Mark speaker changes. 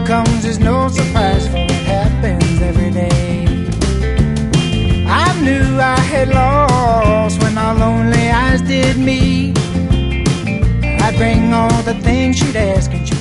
Speaker 1: comes is no surprise, for it happens every day. I knew I had lost when our lonely eyes did meet. I'd bring all the things she'd ask, and